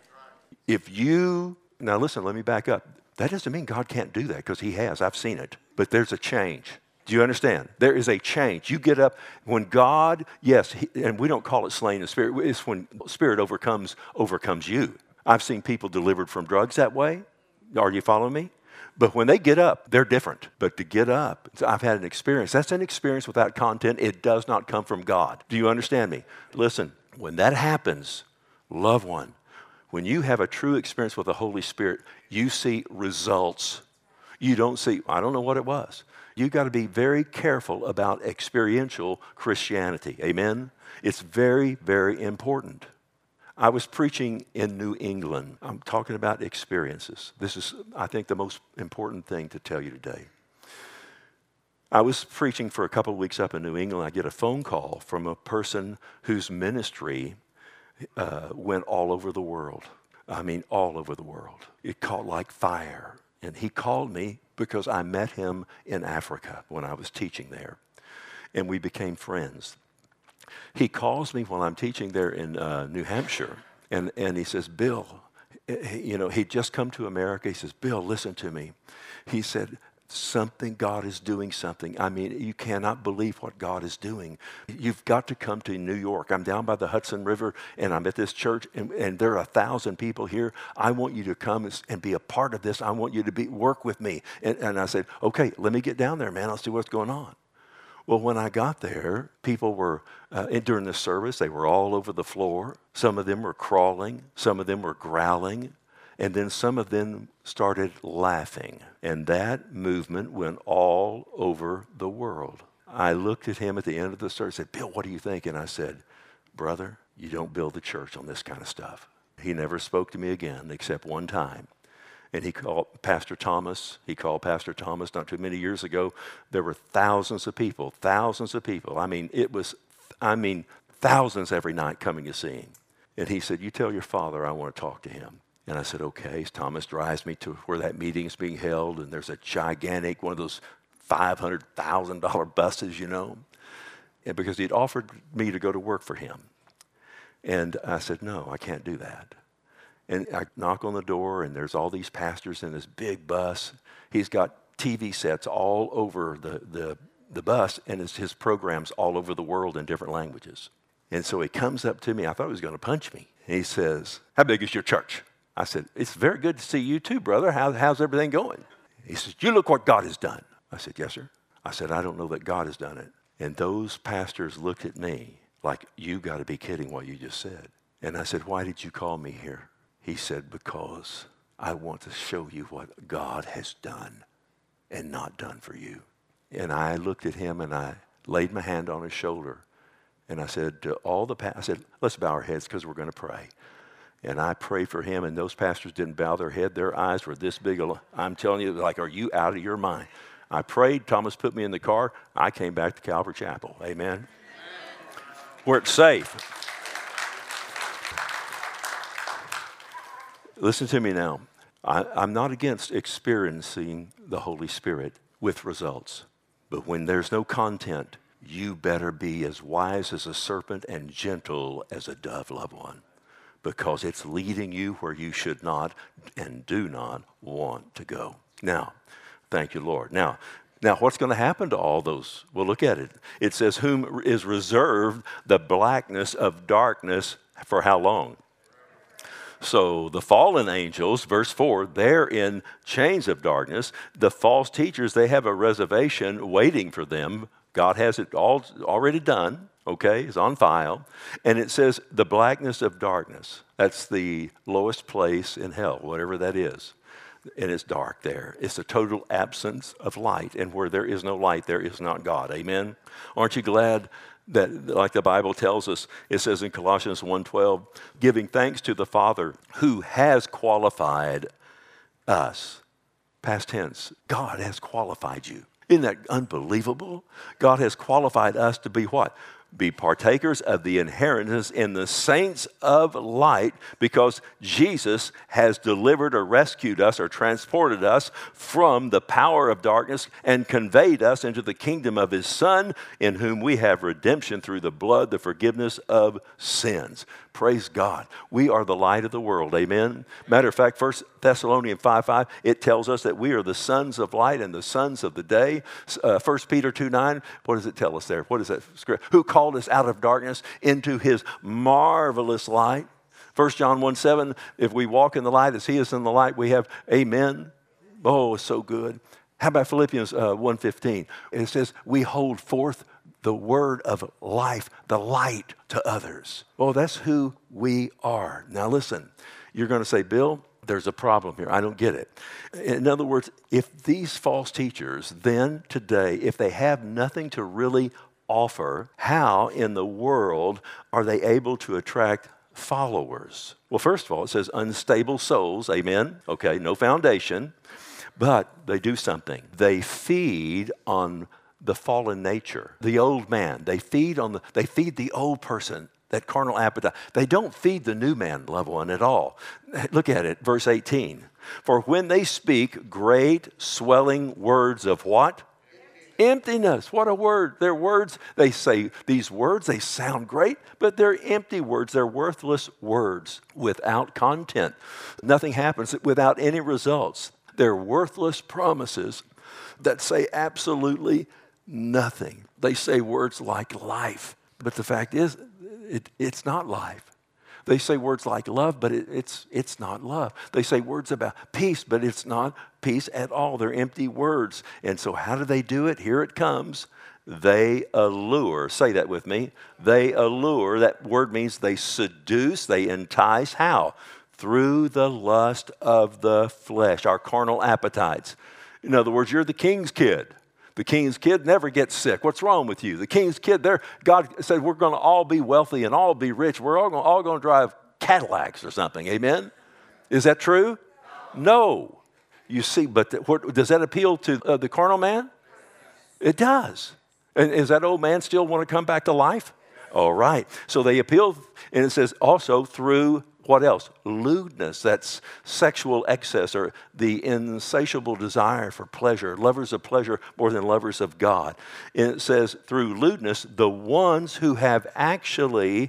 Now listen, let me back up. That doesn't mean God can't do that, because he has. I've seen it. But there's a change. Do you understand? There is a change. You get up when God, and we don't call it slain in spirit. It's when spirit overcomes you. I've seen people delivered from drugs that way. Are you following me? But when they get up, they're different. But to get up, I've had an experience. That's an experience without content. It does not come from God. Do you understand me? Listen, when that happens, loved one, when you have a true experience with the Holy Spirit, you see results. You don't see, I don't know what it was. You've got to be very careful about experiential Christianity. Amen? It's very, very important. I was preaching in New England. I'm talking about experiences. This is, I think, the most important thing to tell you today. I was preaching for a couple of weeks up in New England. I get a phone call from a person whose ministry went all over the world. I mean, all over the world. It caught like fire. And he called me because I met him in Africa when I was teaching there. And we became friends. He calls me while I'm teaching there in New Hampshire, and he says, Bill, he'd just come to America. He says, Bill, listen to me. He said, God is doing something. I mean, you cannot believe what God is doing. You've got to come to New York. I'm down by the Hudson River, and I'm at this church, and there are 1,000 people here. I want you to come and be a part of this. I want you to work with me. And I said, okay, let me get down there, man. I'll see what's going on. Well, when I got there, people were, during the service, they were all over the floor. Some of them were crawling. Some of them were growling. And then some of them started laughing. And that movement went all over the world. I looked at him at the end of the service and said, Bill, what do you think? And I said, brother, you don't build the church on this kind of stuff. He never spoke to me again except one time. And he called Pastor Thomas. He called Pastor Thomas not too many years ago. There were thousands of people. I mean, thousands every night coming to see him. And he said, you tell your father I want to talk to him. And I said, okay. Thomas drives me to where that meeting is being held, and there's a gigantic, one of those $500,000 buses, and because he'd offered me to go to work for him. And I said, no, I can't do that. And I knock on the door, and there's all these pastors in this big bus. He's got TV sets all over the bus, and it's his programs all over the world in different languages. And so he comes up to me. I thought he was going to punch me. And he says, how big is your church? I said, it's very good to see you too, brother. How's everything going? He says, you look what God has done. I said, yes, sir. I said, I don't know that God has done it. And those pastors looked at me like, you got to be kidding what you just said. And I said, why did you call me here? He said, because I want to show you what God has done and not done for you. And I looked at him and I laid my hand on his shoulder. And I said, I said, let's bow our heads because we're going to pray. And I prayed for him, and those pastors didn't bow their head. Their eyes were this big. I'm telling you, like, are you out of your mind? I prayed. Thomas put me in the car. I came back to Calvary Chapel. Amen. Where it's safe. Listen to me now. I'm not against experiencing the Holy Spirit with results. But when there's no content, you better be as wise as a serpent and gentle as a dove, loved one. Because it's leading you where you should not and do not want to go. Now, thank you, Lord. Now, what's going to happen to all those? Well, look at it. It says, whom is reserved the blackness of darkness for how long? So the fallen angels, verse 4, they're in chains of darkness. The false teachers, they have a reservation waiting for them. God has it all already done. Okay, it's on file. And it says the blackness of darkness. That's the lowest place in hell, whatever that is. And it's dark there. It's a total absence of light. And where there is no light, there is not God. Amen? Aren't you glad that, like the Bible tells us, it says in Colossians 1:12, giving thanks to the Father who has qualified us. Past tense, God has qualified you. Isn't that unbelievable? God has qualified us to be what? Be partakers of the inheritance in the saints of light, because Jesus has delivered or rescued us or transported us from the power of darkness and conveyed us into the kingdom of his Son, in whom we have redemption through the blood, the forgiveness of sins. Praise God. We are the light of the world. Amen. Matter of fact, 1 Thessalonians 5:5, it tells us that we are the sons of light and the sons of the day. 1 Peter 2:9, what does it tell us there? What is that script? Who called us out of darkness into his marvelous light? 1 John 1:7, if we walk in the light as he is in the light, we have amen. Oh, it's so good. How about Philippians 1:15? It says, we hold forth the word of life, the light to others. Oh, that's who we are. Now listen, you're going to say, Bill, there's a problem here. I don't get it. In other words, if these false teachers then today, if they have nothing to really offer, how in the world are they able to attract followers? Well, first of all, it says unstable souls. Amen. Okay, no foundation. But they do something. They feed on the fallen nature, the old man. They feed the old person, that carnal appetite. They don't feed the new man, loved one, at all. Look at it, verse 18. For when they speak great swelling words of what? Emptiness. What a word. They're words. They say these words, they sound great, but they're empty words. They're worthless words without content. Nothing happens without any results. They're worthless promises. that say absolutely nothing. They say words like life, but the fact is, it's not life. They say words like love, but it's not love. They say words about peace, but it's not peace at all. They're empty words. And so how do they do it? Here it comes. They allure. Say that with me. They allure. That word means they seduce, they entice. How? Through the lust of the flesh, our carnal appetites. In other words, you're the king's kid. The king's kid never gets sick. What's wrong with you? The king's kid, God said we're going to all be wealthy and all be rich. We're all going to drive Cadillacs or something. Amen? Is that true? No. You see, but does that appeal to the carnal man? It does. And does that old man still want to come back to life? All right. So they appeal, and it says also through what else? Lewdness. That's sexual excess or the insatiable desire for pleasure. Lovers of pleasure more than lovers of God. And it says through lewdness, the ones who have actually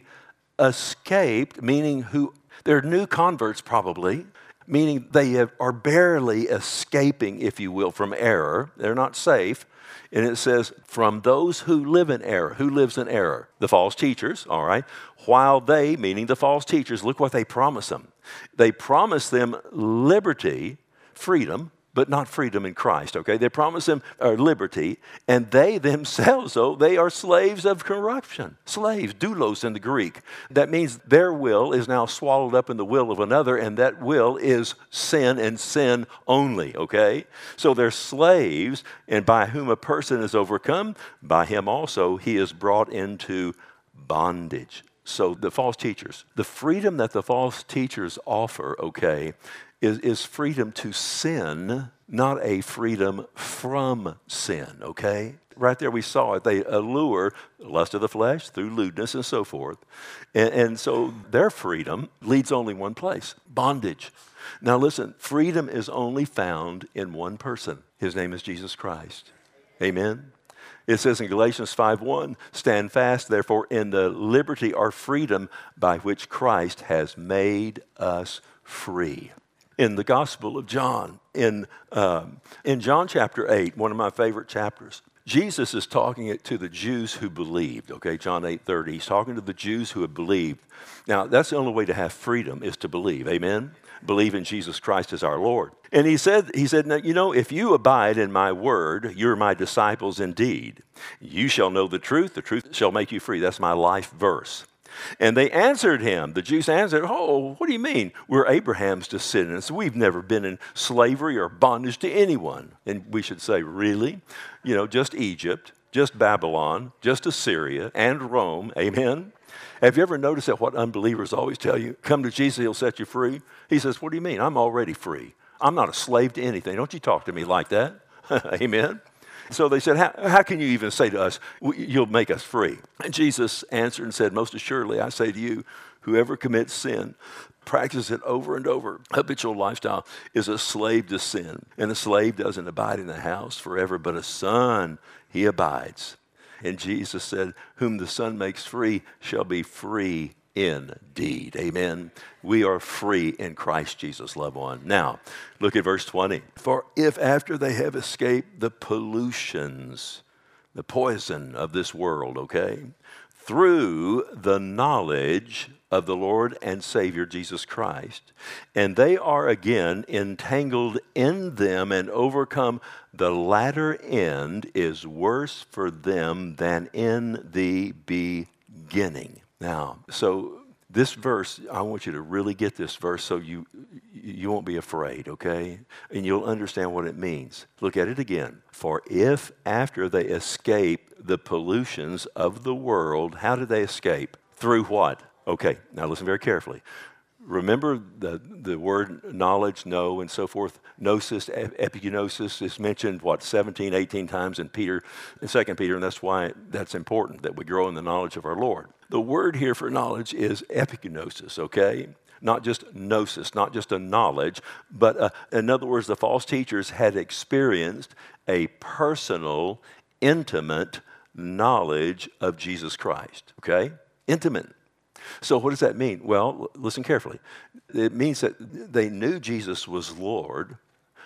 escaped, meaning who, they're new converts probably, meaning they are barely escaping, if you will, from error. They're not safe. And it says, from those who live in error. Who lives in error? The false teachers, all right. While they, meaning the false teachers, look what they promise them. They promise them liberty, freedom, but not freedom in Christ, okay? They promise them liberty, and they themselves, though, they are slaves of corruption. Slaves, doulos in the Greek. That means their will is now swallowed up in the will of another, and that will is sin and sin only, okay? So they're slaves, and by whom a person is overcome, by him also he is brought into bondage. So the false teachers, the freedom that the false teachers offer, okay, is freedom to sin, not a freedom from sin, okay? Right there we saw it. They allure the lust of the flesh through lewdness and so forth. And so their freedom leads only one place, bondage. Now listen, freedom is only found in one person. His name is Jesus Christ. Amen? It says in Galatians 5:1, stand fast, therefore, in the liberty or freedom by which Christ has made us free. In the Gospel of John, in John chapter 8, one of my favorite chapters, Jesus is talking to the Jews who believed, okay, John 8:30. He's talking to the Jews who have believed. Now, that's the only way to have freedom is to believe, amen? Believe in Jesus Christ as our Lord. And he said, now, you know, if you abide in my word, you're my disciples indeed. You shall know the truth shall make you free. That's my life verse. And they answered him, the Jews answered, oh, what do you mean? We're Abraham's descendants. We've never been in slavery or bondage to anyone. And we should say, really? You know, just Egypt, just Babylon, just Assyria, and Rome. Amen? Have you ever noticed that what unbelievers always tell you? Come to Jesus, he'll set you free. He says, what do you mean? I'm already free. I'm not a slave to anything. Don't you talk to me like that. Amen? So they said, how can you even say to us, you'll make us free? And Jesus answered and said, most assuredly, I say to you, whoever commits sin, practices it over and over, habitual lifestyle, is a slave to sin. And a slave doesn't abide in the house forever, but a son, he abides. And Jesus said, whom the Son makes free shall be free indeed. Amen. We are free in Christ Jesus, loved one. Now, look at verse 20. For if after they have escaped the pollutions, the poison of this world, okay, through the knowledge of the Lord and Savior Jesus Christ, and they are again entangled in them and overcome, the latter end is worse for them than in the beginning. Now, so this verse, I want you to really get this verse so you won't be afraid, okay? And you'll understand what it means. Look at it again. For if after they escape the pollutions of the world, how did they escape? Through what? Okay, now listen very carefully. Remember the word knowledge, know, and so forth. Gnosis, epignosis is mentioned, 17, 18 times in 2 Peter, and that's why that's important, that we grow in the knowledge of our Lord. The word here for knowledge is epignosis, okay? Not just gnosis, not just a knowledge, but in other words, the false teachers had experienced a personal, intimate knowledge of Jesus Christ, okay? Intimate. So what does that mean? Well, listen carefully. It means that they knew Jesus was Lord,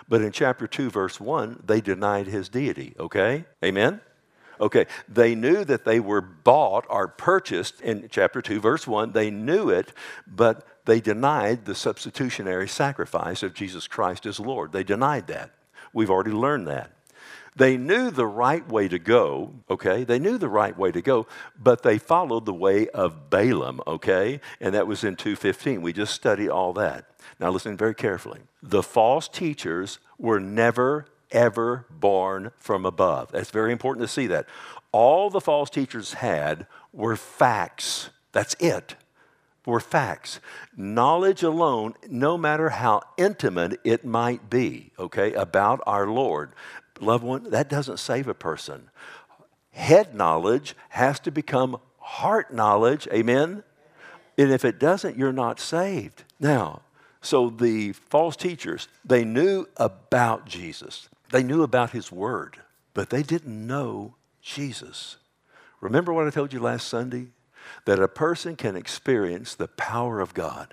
But in chapter 2, verse 1, they denied his deity, okay? Amen? Okay, they knew that they were bought or purchased in chapter 2, verse 1. They knew it, but they denied the substitutionary sacrifice of Jesus Christ as Lord. They denied that. We've already learned that. They knew the right way to go, okay? They knew the right way to go, but they followed the way of Balaam, okay? And that was in 2:15. We just studied all that. Now listen very carefully. The false teachers were never ever born from above. That's very important to see that. All the false teachers had were facts. That's it. Were facts. Knowledge alone, no matter how intimate it might be, okay, about our Lord. Loved one, that doesn't save a person. Head knowledge has to become heart knowledge, amen? And if it doesn't, you're not saved. Now, so the false teachers, they knew about Jesus. They knew about his word, but they didn't know Jesus. Remember what I told you last Sunday? That a person can experience the power of God.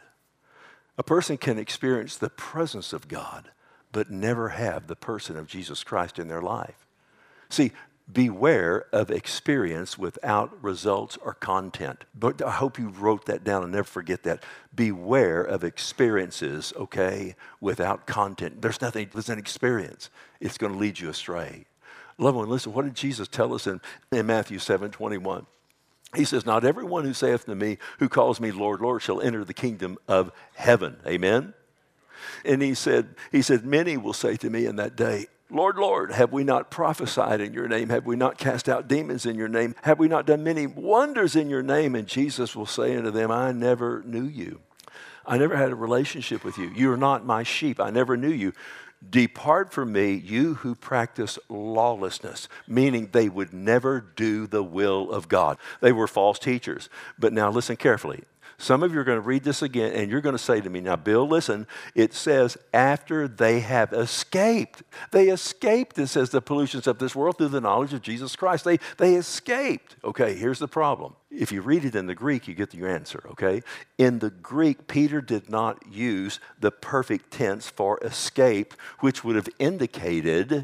A person can experience the presence of God, but never have the person of Jesus Christ in their life. See, beware of experience without results or content. But I hope you wrote that down and never forget that. Beware of experiences, okay, without content. There's an experience. It's going to lead you astray. Loved one, listen, what did Jesus tell us in Matthew 7:21? He says, not everyone who saith to me, who calls me Lord, Lord, shall enter the kingdom of heaven. Amen? And he said, many will say to me in that day, Lord, Lord, have we not prophesied in your name? Have we not cast out demons in your name? Have we not done many wonders in your name? And Jesus will say unto them, I never knew you. I never had a relationship with you. You are not my sheep. I never knew you. Depart from me, you who practice lawlessness, meaning they would never do the will of God. They were false teachers. But now listen carefully. Some of you are going to read this again, and you're going to say to me, now, Bill, listen, it says after they have escaped. They escaped, it says, the pollutions of this world through the knowledge of Jesus Christ. They escaped. Okay, here's the problem. If you read it in the Greek, you get your answer, okay? In the Greek, Peter did not use the perfect tense for escape, which would have indicated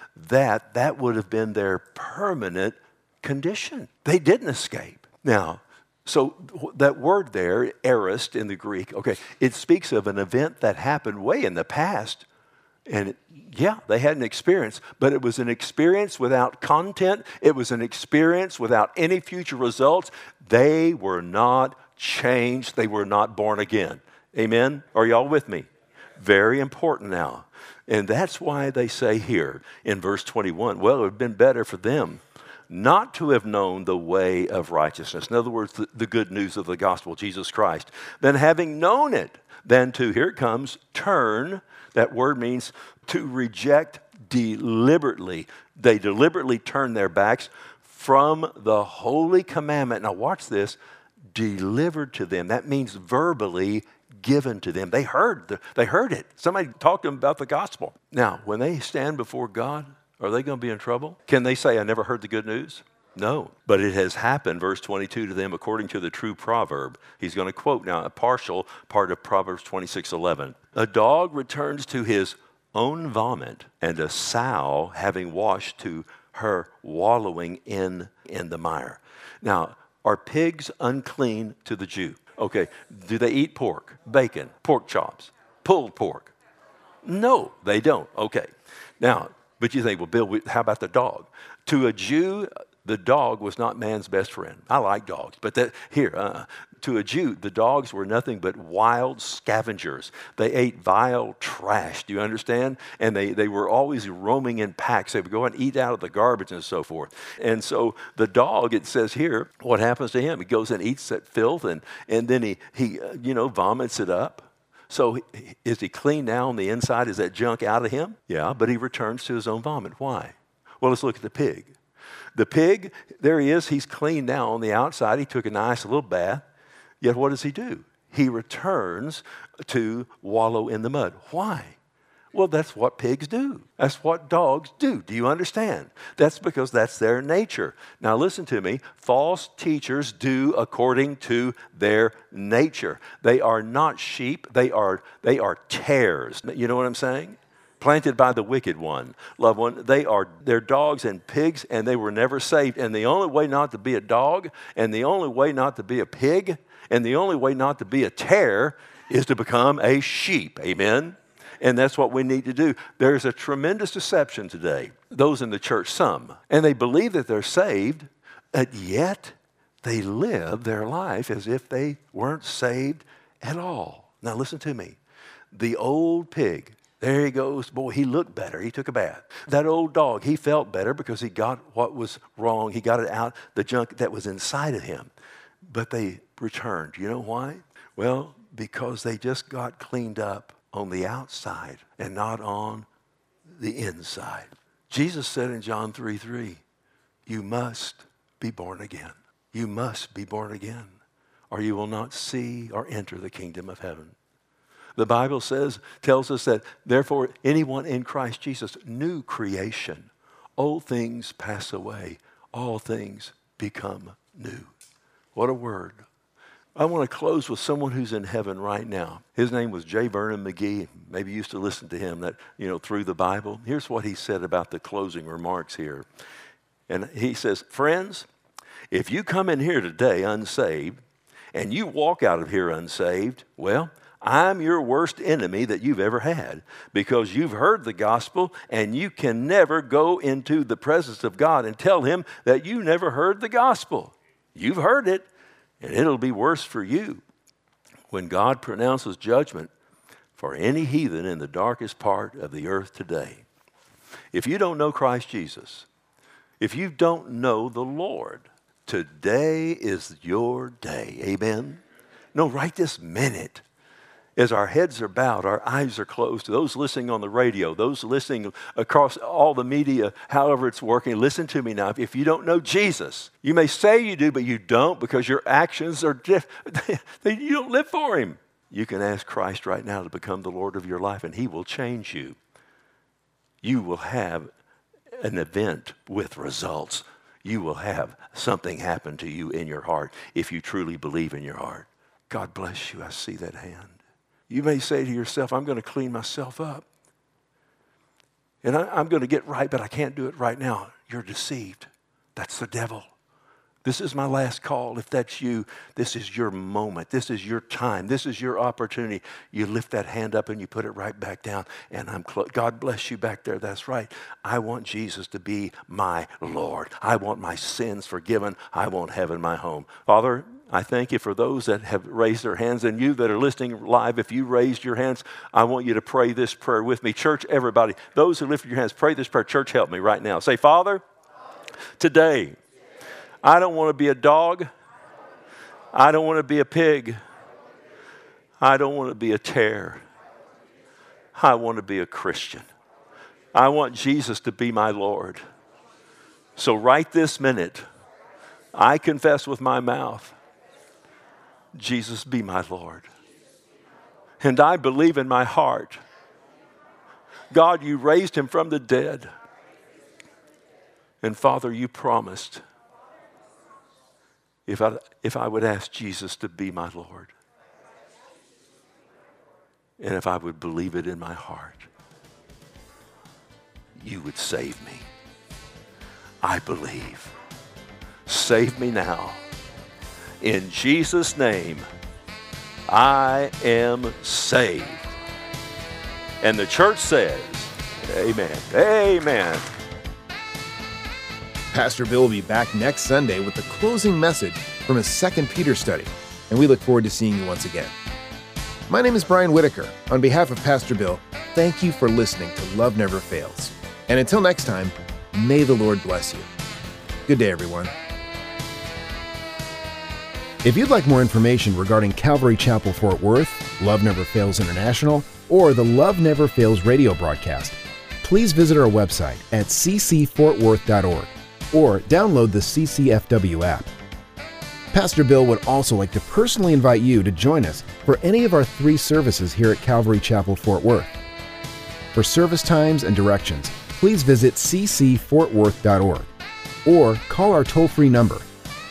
that that would have been their permanent condition. They didn't escape. Now, so that word there, aorist in the Greek, okay, it speaks of an event that happened way in the past. And they had an experience, but it was an experience without content. It was an experience without any future results. They were not changed. They were not born again. Amen? Are y'all with me? Very important now. And that's why they say here in verse 21, well, it would have been better for them not to have known the way of righteousness. In other words, the good news of the gospel, Jesus Christ, than having known it, than to, here it comes, turn. That word means to reject deliberately. They deliberately turn their backs from the holy commandment. Now watch this, delivered to them. That means verbally given to them. They heard it. Somebody talked to them about the gospel. Now, when they stand before God, are they going to be in trouble? Can they say, I never heard the good news? No. But it has happened, verse 22, to them according to the true proverb. He's going to quote now a partial part of Proverbs 26:11. A dog returns to his own vomit, and a sow, having washed, to her wallowing in the mire. Now, are pigs unclean to the Jew? Okay, do they eat pork, bacon, pork chops, pulled pork? No, they don't. Okay. Now, but you think, well, Bill, how about the dog? To a Jew, the dog was not man's best friend. I like dogs, but to a Jew, the dogs were nothing but wild scavengers. They ate vile trash, do you understand? And they were always roaming in packs. They would go and eat out of the garbage and so forth. And so the dog, it says here, what happens to him? He goes and eats that filth, and then he vomits it up. So is he clean now on the inside? Is that junk out of him? Yeah, but he returns to his own vomit. Why? Well, let's look at the pig. The pig, there he is. He's clean now on the outside. He took a nice little bath. Yet what does he do? He returns to wallow in the mud. Why? Well, that's what pigs do. That's what dogs do. Do you understand? That's because that's their nature. Now listen to me. False teachers do according to their nature. They are not sheep. They are tares. You know what I'm saying? planted by the wicked one. Loved one, they're dogs and pigs, and they were never saved. And the only way not to be a dog, and the only way not to be a pig, and the only way not to be a tare is to become a sheep. Amen? And that's what we need to do. There's a tremendous deception today. Those in the church, some, and they believe that they're saved, and yet they live their life as if they weren't saved at all. Now listen to me. The old pig, there he goes. Boy, he looked better. He took a bath. That old dog, he felt better because he got what was wrong. He got it out, the junk that was inside of him. But they returned. You know why? Well, because they just got cleaned up on the outside and not on the inside. Jesus said in John 3:3, you must be born again. You must be born again, or you will not see or enter the kingdom of heaven. The Bible tells us that, therefore, anyone in Christ Jesus, new creation, old things pass away, all things become new. What a word. I want to close with someone who's in heaven right now. His name was J. Vernon McGee. Maybe you used to listen to him through the Bible. Here's what he said about the closing remarks here. And he says, friends, if you come in here today unsaved and you walk out of here unsaved, well, I'm your worst enemy that you've ever had, because you've heard the gospel and you can never go into the presence of God and tell him that you never heard the gospel. You've heard it, and it'll be worse for you when God pronounces judgment for any heathen in the darkest part of the earth today. If you don't know Christ Jesus, if you don't know the Lord, today is your day. Amen? No, right this minute, as our heads are bowed, our eyes are closed, to those listening on the radio, those listening across all the media, however it's working, listen to me now. If you don't know Jesus, you may say you do, but you don't, because your actions are different. You don't live for him. You can ask Christ right now to become the Lord of your life, and he will change you. You will have an event with results. You will have something happen to you in your heart if you truly believe in your heart. God bless you. I see that hand. You may say to yourself, I'm going to clean myself up. And I'm going to get right, but I can't do it right now. You're deceived. That's the devil. This is my last call. If that's you, this is your moment. This is your time. This is your opportunity. You lift that hand up and you put it right back down. And God bless you back there. That's right. I want Jesus to be my Lord. I want my sins forgiven. I want heaven my home. Father, I thank you for those that have raised their hands, and you that are listening live, if you raised your hands, I want you to pray this prayer with me. Church, everybody, those who lifted your hands, pray this prayer. Church, help me right now. Say, Father, today, I don't want to be a dog. I don't want to be a pig. I don't want to be a tare. I want to be a Christian. I want Jesus to be my Lord. So right this minute, I confess with my mouth, Jesus be my Lord. And I believe in my heart, God, you raised him from the dead. And Father, you promised if I would ask Jesus to be my Lord, and if I would believe it in my heart, you would save me. I believe. Save me now. In Jesus' name, I am saved. And the church says, amen. Amen. Pastor Bill will be back next Sunday with the closing message from his 2 Peter study, and we look forward to seeing you once again. My name is Brian Whitaker. On behalf of Pastor Bill, thank you for listening to Love Never Fails. And until next time, may the Lord bless you. Good day, everyone. If you'd like more information regarding Calvary Chapel Fort Worth, Love Never Fails International, or the Love Never Fails radio broadcast, please visit our website at ccfortworth.org or download the CCFW app. Pastor Bill would also like to personally invite you to join us for any of our 3 services here at Calvary Chapel Fort Worth. For service times and directions, please visit ccfortworth.org or call our toll-free number,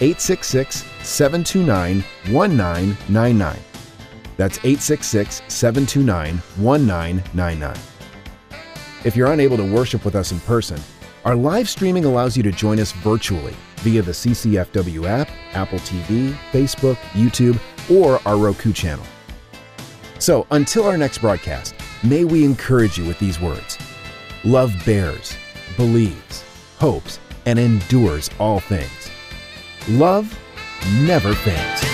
866-729-1999. That's 866-729-1999. If you're unable to worship with us in person, our live streaming allows you to join us virtually via the CCFW app, Apple TV, Facebook, YouTube, or our Roku channel. So until our next broadcast, may we encourage you with these words. Love bears, believes, hopes, and endures all things. Love never fails.